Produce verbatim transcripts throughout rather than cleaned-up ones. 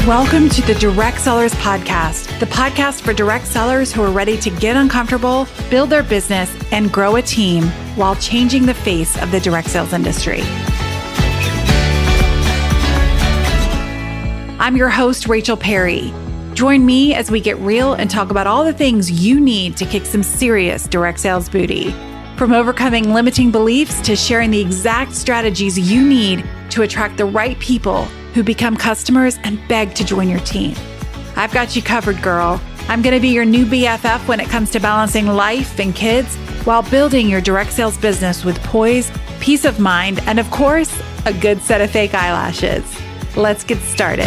Welcome to the Direct Sellers Podcast, the podcast for direct sellers who are ready to get uncomfortable, build their business, and grow a team while changing the face of the direct sales industry. I'm your host, Rachel Perry. Join me as we get real and talk about all the things you need to kick some serious direct sales booty. From overcoming limiting beliefs to sharing the exact strategies you need to attract the right people who become customers and beg to join your team. I've got you covered, girl. I'm going to be your new B F F when it comes to balancing life and kids while building your direct sales business with poise, peace of mind, and of course, a good set of fake eyelashes. Let's get started.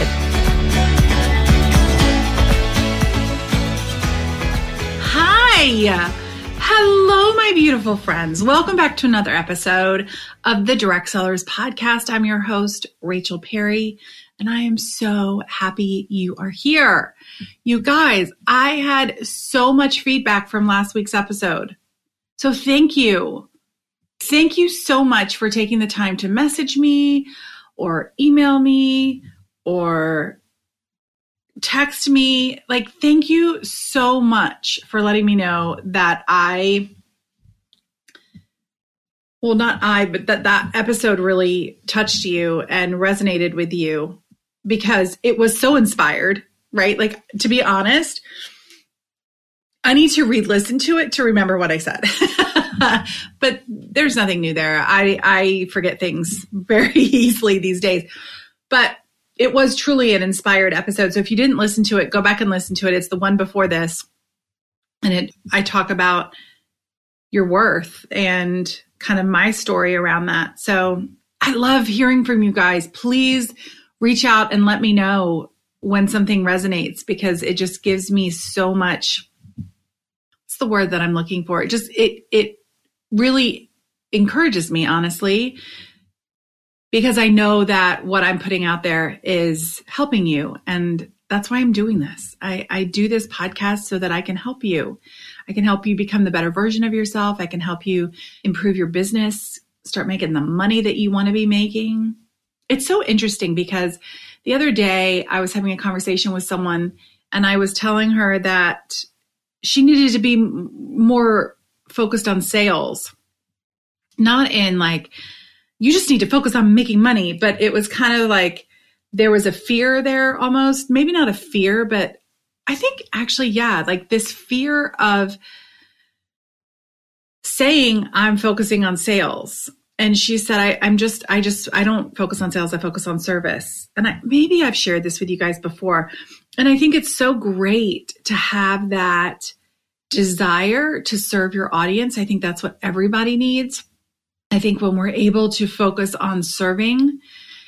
Hi. Hello, my beautiful friends. Welcome back to another episode of the Direct Sellers Podcast. I'm your host, Rachel Perry, and I am so happy you are here. You guys, I had so much feedback from last week's episode. So thank you. Thank you so much for taking the time to message me or email me or text me. Like, thank you so much for letting me know that I, well, not I, but that that episode really touched you and resonated with you because it was so inspired, right? Like, to be honest, I need to re-listen to it to remember what I said. But there's nothing new there. I, I forget things very easily these days. But it was truly an inspired episode. So if you didn't listen to it, go back and listen to it. It's the one before this. And it, I talk about your worth and kind of my story around that. So I love hearing from you guys. Please reach out and let me know when something resonates because it just gives me so much. What's the word that I'm looking for? It just, it, it really encourages me, honestly. Because I know that what I'm putting out there is helping you. And that's why I'm doing this. I, I do this podcast so that I can help you. I can help you become the better version of yourself. I can help you improve your business, start making the money that you want to be making. It's so interesting because the other day I was having a conversation with someone and I was telling her that she needed to be more focused on sales, not in like, you just need to focus on making money. But it was kind of like there was a fear there almost, maybe not a fear, but I think actually, yeah, like this fear of saying I'm focusing on sales. And she said, I, I'm just, I just, I don't focus on sales. I focus on service. And I, maybe I've shared this with you guys before. And I think it's so great to have that desire to serve your audience. I think that's what everybody needs. I think when we're able to focus on serving,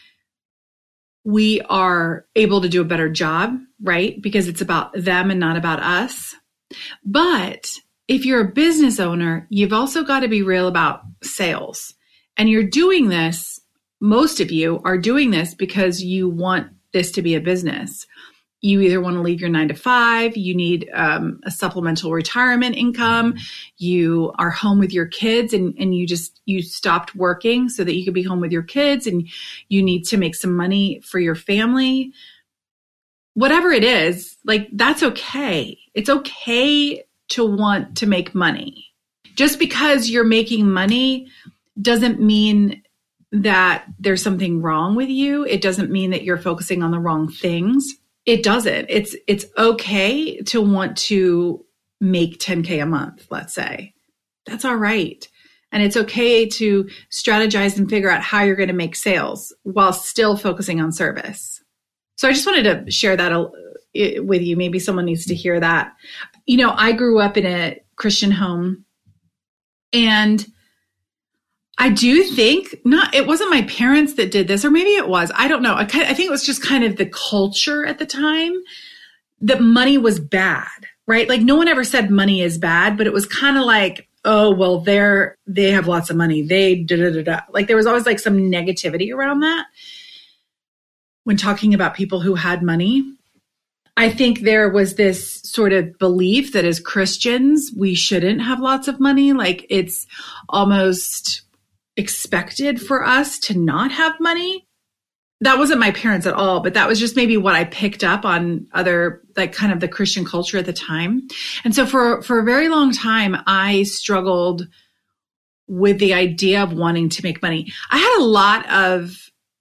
we are able to do a better job, right? Because it's about them and not about us. But if you're a business owner, you've also got to be real about sales. And you're doing this, most of you are doing this because you want this to be a business. You either want to leave your nine to five, you need um, a supplemental retirement income, you are home with your kids and, and you just, you stopped working so that you could be home with your kids and you need to make some money for your family. Whatever it is, like that's okay. It's okay to want to make money. Just because you're making money doesn't mean that there's something wrong with you. It doesn't mean that you're focusing on the wrong things. It doesn't. It's it's okay to want to make ten K a month, let's say. That's all right. And it's okay to strategize and figure out how you're going to make sales while still focusing on service. So I just wanted to share that with you. Maybe someone needs to hear that. You know, I grew up in a Christian home and I do think not, it wasn't my parents that did this, or maybe it was, I don't know. I, kind of, I think it was just kind of the culture at the time that money was bad, right? Like no one ever said money is bad, but it was kind of like, oh, well, they're, they have lots of money. They da da da da. Like there was always like some negativity around that when talking about people who had money. I think there was this sort of belief that as Christians, we shouldn't have lots of money. Like it's almost expected for us to not have money. that wasn't my parents at all, but that was just maybe what I picked up on other, like kind of the Christian culture at the time. And so for, for a very long time, I struggled with the idea of wanting to make money. I had a lot of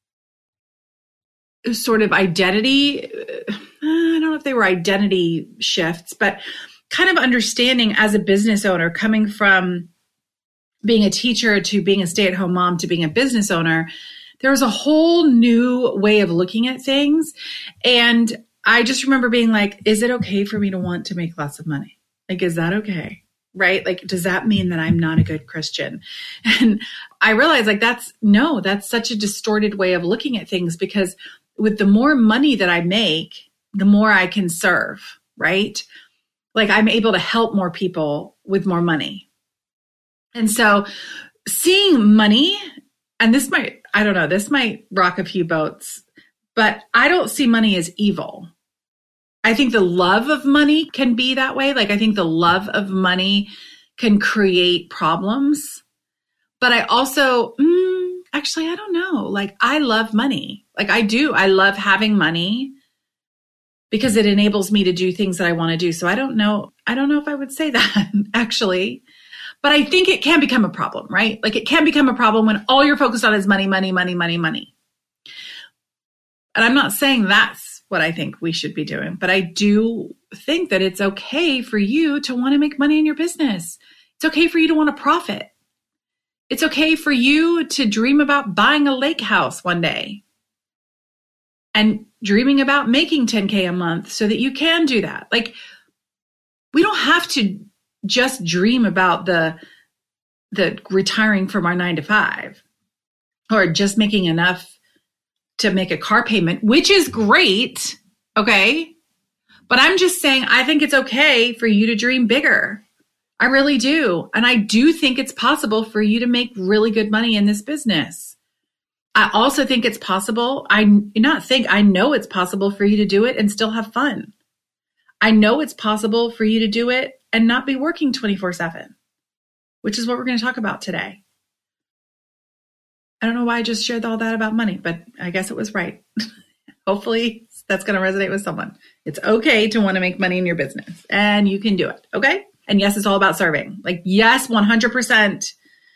sort of identity. I don't know if they were identity shifts, but kind of understanding as a business owner, coming from being a teacher to being a stay-at-home mom to being a business owner, there was a whole new way of looking at things. And I just remember being like, is it okay for me to want to make lots of money? Like, is that okay? Right? Like, does that mean that I'm not a good Christian? And I realized like, that's no, that's such a distorted way of looking at things, because with the more money that I make, the more I can serve, right? Like I'm able to help more people with more money. And so seeing money, and this might, I don't know, this might rock a few boats, but I don't see money as evil. I think the love of money can be that way. Like I think the love of money can create problems. But I also, mm, actually, I don't know. Like I love money. Like I do. I love having money because it enables me to do things that I want to do. So I don't know. I don't know if I would say that actually. But I think it can become a problem, right? Like it can become a problem when all you're focused on is money, money, money, money, money. And I'm not saying that's what I think we should be doing, but I do think that it's okay for you to want to make money in your business. It's okay for you to want to profit. It's okay for you to dream about buying a lake house one day and dreaming about making ten K a month so that you can do that. Like we don't have to just dream about the, the retiring from our nine to five or just making enough to make a car payment, which is great. Okay. But I'm just saying, I think it's okay for you to dream bigger. I really do. And I do think it's possible for you to make really good money in this business. I also think it's possible. I not think, I know it's possible for you to do it and still have fun. I know it's possible for you to do it and not be working twenty-four seven, which is what we're going to talk about today. I don't know why I just shared all that about money, but I guess it was right. Hopefully that's going to resonate with someone. It's okay to want to make money in your business and you can do it. Okay. And yes, it's all about serving. Like, yes, one hundred percent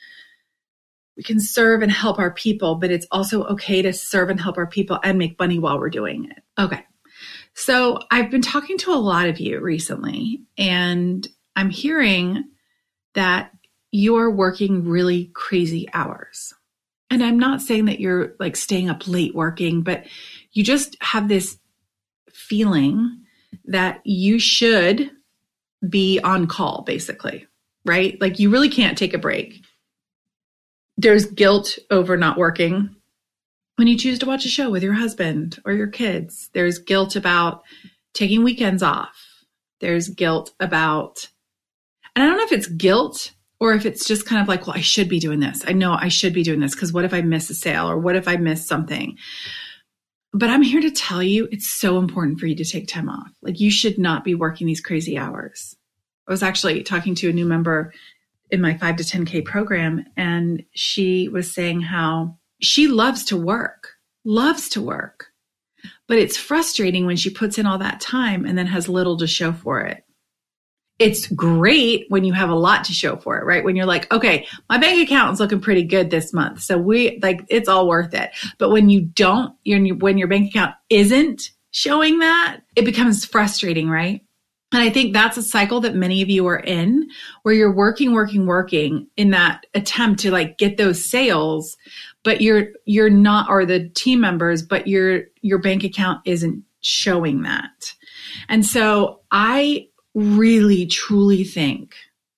we can serve and help our people, but it's also okay to serve and help our people and make money while we're doing it. Okay. So I've been talking to a lot of you recently, and I'm hearing that you're working really crazy hours. And I'm not saying that you're like staying up late working, but you just have this feeling that you should be on call, basically, right? Like you really can't take a break. There's guilt over not working. When you choose to watch a show with your husband or your kids, there's guilt about taking weekends off. There's guilt about, and I don't know if it's guilt or if it's just kind of like, well, I should be doing this. I know I should be doing this because what if I miss a sale or what if I miss something? But I'm here to tell you, it's so important for you to take time off. Like you should not be working these crazy hours. I was actually talking to a new member in my five to ten K program, and she was saying how she loves to work, loves to work, but it's frustrating when she puts in all that time and then has little to show for it. It's great when you have a lot to show for it, right? When you're like, okay, my bank account is looking pretty good this month. So we like, it's all worth it. But when you don't, you're, when your bank account isn't showing that, it becomes frustrating, right? And I think that's a cycle that many of you are in, where you're working, working, working in that attempt to like get those sales, but you're, you're not, or the team members, but your, your bank account isn't showing that. And so I really, truly think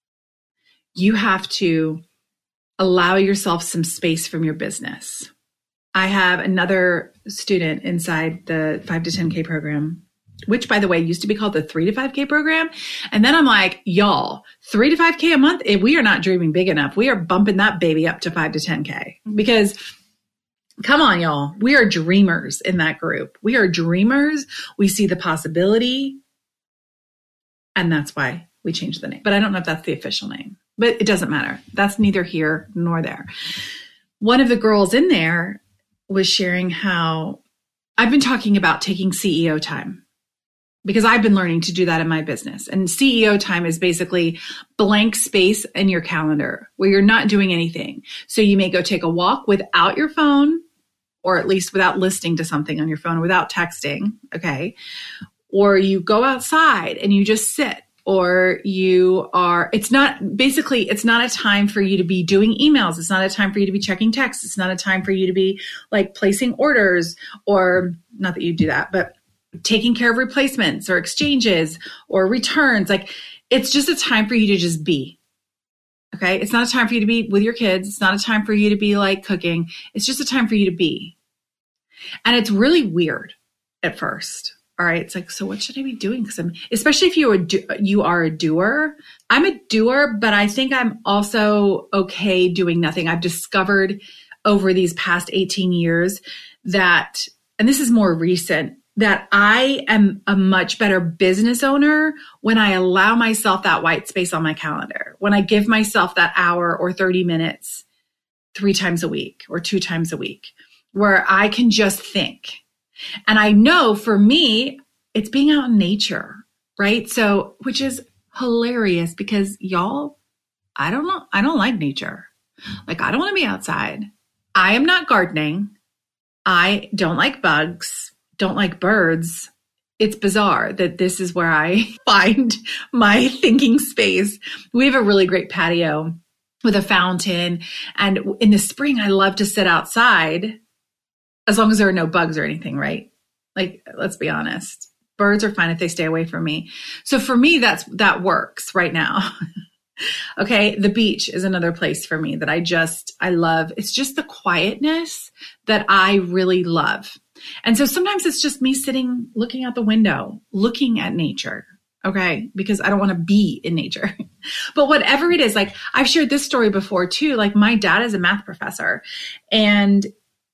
you have to allow yourself some space from your business. I have another student inside the five to ten K program, which by the way, used to be called the three to five K program. And then I'm like, y'all, three to five K a month, if we are not dreaming big enough, we are bumping that baby up to five to ten K because come on, y'all, we are dreamers in that group. We are dreamers. We see the possibility. And that's why we changed the name. But I don't know if that's the official name, but it doesn't matter. That's neither here nor there. One of the girls in there was sharing how I've been talking about taking C E O time because I've been learning to do that in my business. And C E O time is basically blank space in your calendar where you're not doing anything. So you may go take a walk without your phone, or at least without listening to something on your phone, without texting. Okay. Or you go outside and you just sit, or you are, it's not, basically, it's not a time for you to be doing emails. It's not a time for you to be checking texts. It's not a time for you to be like placing orders, or not that you do that, but taking care of replacements or exchanges or returns. Like, it's just a time for you to just be. Okay. It's not a time for you to be with your kids. It's not a time for you to be like cooking. It's just a time for you to be. And it's really weird at first. All right. It's like, so what should I be doing? Because I'm, especially if you are, do, you are a doer. I'm a doer, but I think I'm also okay doing nothing. I've discovered over these past eighteen years that, and this is more recent, that I am a much better business owner when I allow myself that white space on my calendar, when I give myself that hour or thirty minutes three times a week or two times a week, where I can just think. And I know for me, it's being out in nature, right? So, which is hilarious because y'all, I don't know, I don't like nature. Like, I don't want to be outside. I am not gardening. I don't like bugs, don't like birds. It's bizarre that this is where I find my thinking space. We have a really great patio with a fountain. And in the spring, I love to sit outside. As long as there are no bugs or anything, right? Like, let's be honest. Birds are fine if they stay away from me. So for me, that's, that works right now. Okay. The beach is another place for me that I just, I love. It's just the quietness that I really love. And so sometimes it's just me sitting, looking out the window, looking at nature. Okay. Because I don't want to be in nature, but whatever it is, like I've shared this story before too. Like, my dad is a math professor, and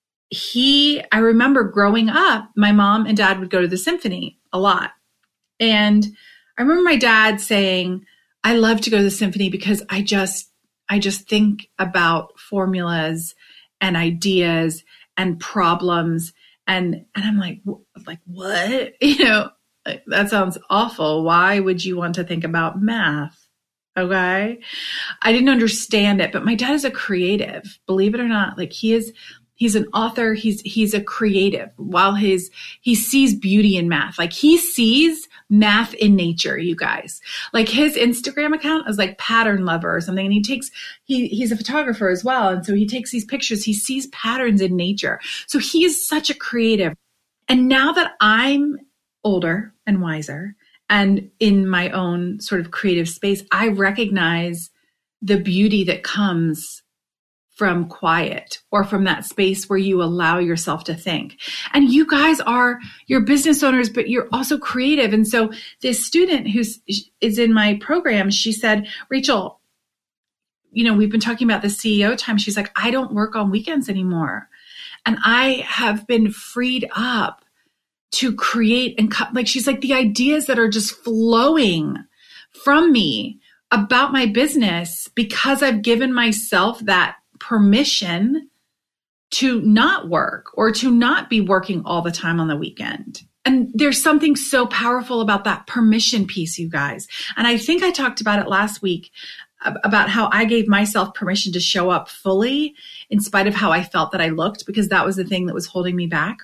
he, I remember growing up, my mom and dad would go to the symphony a lot. And I remember my dad saying, I love to go to the symphony because I just, I just think about formulas and ideas and problems. And, and I'm like, like, what? You know, like, that sounds awful. Why would you want to think about math? Okay. I didn't understand it, but my dad is a creative, believe it or not. Like, he is, he's an author. He's, he's a creative. While his, he sees beauty in math. Like, he sees math in nature, you guys. Like, his Instagram account is like Pattern Lover or something. And he takes, he, he's a photographer as well. And so he takes these pictures, he sees patterns in nature. So he is such a creative. And now that I'm older and wiser and in my own sort of creative space, I recognize the beauty that comes from quiet, or from that space where you allow yourself to think. And you guys are, you're business owners, but you're also creative. And so this student who is in my program, she said, Rachel, you know, we've been talking about the C E O time. She's like, I don't work on weekends anymore. And I have been freed up to create and cut. Like, she's like, the ideas that are just flowing from me about my business because I've given myself that permission to not work or to not be working all the time on the weekend. And there's something so powerful about that permission piece, you guys. And I think I talked about it last week about how I gave myself permission to show up fully in spite of how I felt that I looked, because that was the thing that was holding me back.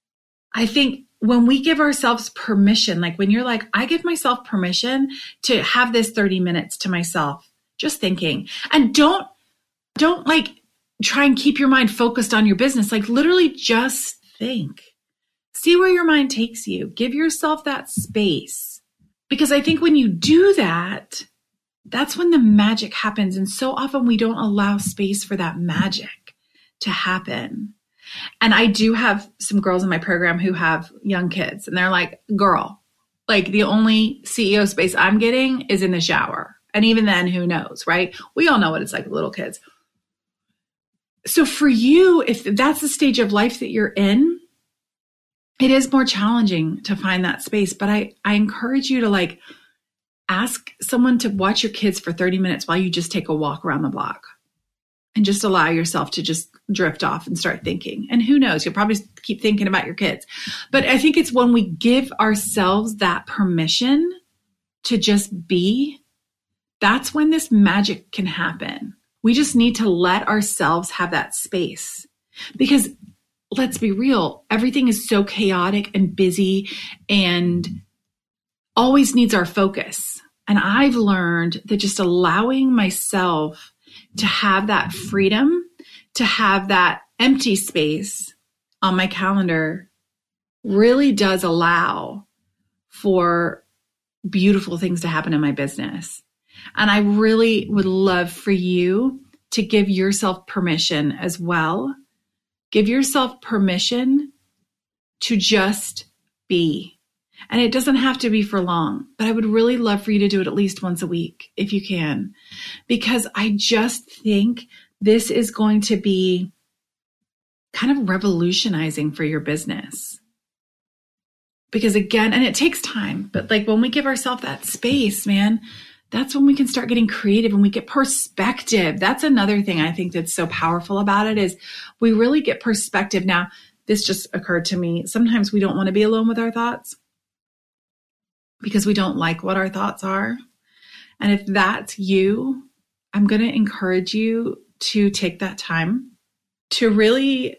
I think when we give ourselves permission, like when you're like, I give myself permission to have this thirty minutes to myself, just thinking, and don't Don't like try and keep your mind focused on your business. Like, literally just think, see where your mind takes you. Give yourself that space, because I think when you do that, that's when the magic happens. And so often we don't allow space for that magic to happen. And I do have some girls in my program who have young kids, and they're like, girl, like, the only C E O space I'm getting is in the shower. And even then, who knows, right? We all know what it's like with little kids. So for you, if that's the stage of life that you're in, it is more challenging to find that space. But I, I encourage you to like ask someone to watch your kids for thirty minutes while you just take a walk around the block. and just allow yourself to just drift off and start thinking. And who knows, you'll probably keep thinking about your kids. But I think it's when we give ourselves that permission to just be, that's when this magic can happen. We just need to let ourselves have that space. Because let's be real, everything is so chaotic and busy and always needs our focus. And I've learned that just allowing myself to have that freedom, to have that empty space on my calendar really does allow for beautiful things to happen in my business. And I really would love for you to give yourself permission as well. Give yourself permission to just be. And it doesn't have to be for long, but I would really love for you to do it at least once a week if you can, because I just think this is going to be kind of revolutionizing for your business. Because again, and it takes time, but like when we give ourselves that space, man, that's when we can start getting creative and we get perspective. That's another thing I think that's so powerful about it is we really get perspective. Now, this just occurred to me. Sometimes we don't want to be alone with our thoughts because we don't like what our thoughts are. And if that's you, I'm going to encourage you to take that time to really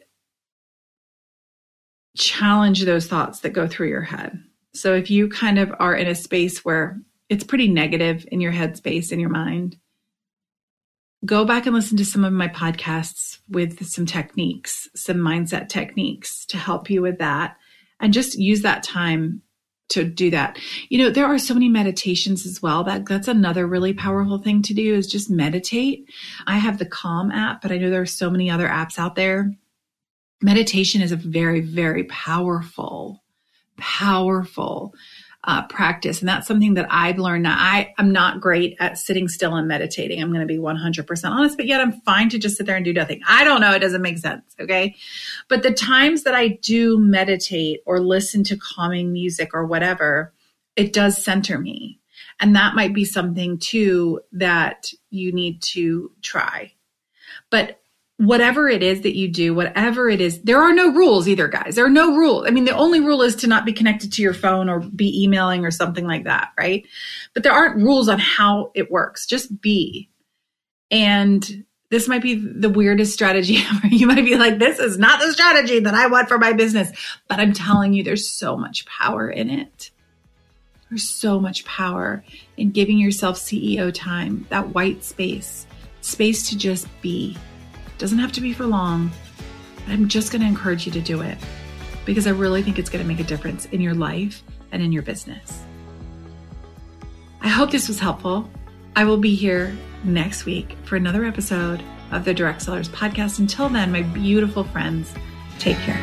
challenge those thoughts that go through your head. So if you kind of are in a space where it's pretty negative in your headspace, in your mind, go back and listen to some of my podcasts with some techniques, some mindset techniques to help you with that. And just use that time to do that. You know, there are so many meditations as well. That that's another really powerful thing to do is just meditate. I have the Calm app, but I know there are so many other apps out there. Meditation is a very, very powerful, powerful uh, practice. And that's something that I've learned. Now, I am not great at sitting still and meditating. I'm going to be one hundred percent honest, but yet I'm fine to just sit there and do nothing. I don't know. It doesn't make sense. Okay. But the times that I do meditate or listen to calming music or whatever, it does center me. And that might be something too that you need to try. But whatever it is that you do, whatever it is, there are no rules either, guys. There are no rules. I mean, the only rule is to not be connected to your phone or be emailing or something like that, right? But there aren't rules on how it works. Just be. And this might be the weirdest strategy ever. You might be like, this is not the strategy that I want for my business. But I'm telling you, there's so much power in it. There's so much power in giving yourself C E O time, that white space, space to just be. Doesn't have to be for long, but I'm just going to encourage you to do it because I really think it's going to make a difference in your life and in your business. I hope this was helpful. I will be here next week for another episode of the Direct Sellers Podcast. Until then, my beautiful friends, take care.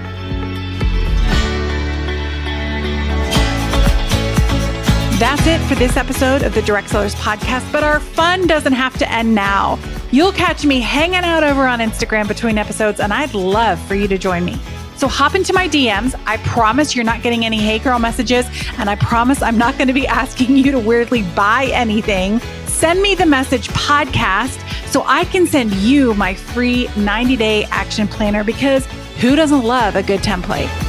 That's it for this episode of the Direct Sellers Podcast, but our fun doesn't have to end now. You'll catch me hanging out over on Instagram between episodes, and I'd love for you to join me. So hop into my D Ms. I promise you're not getting any hey girl messages, and I promise I'm not going to be asking you to weirdly buy anything. Send me the message podcast so I can send you my free ninety day action planner because who doesn't love a good template?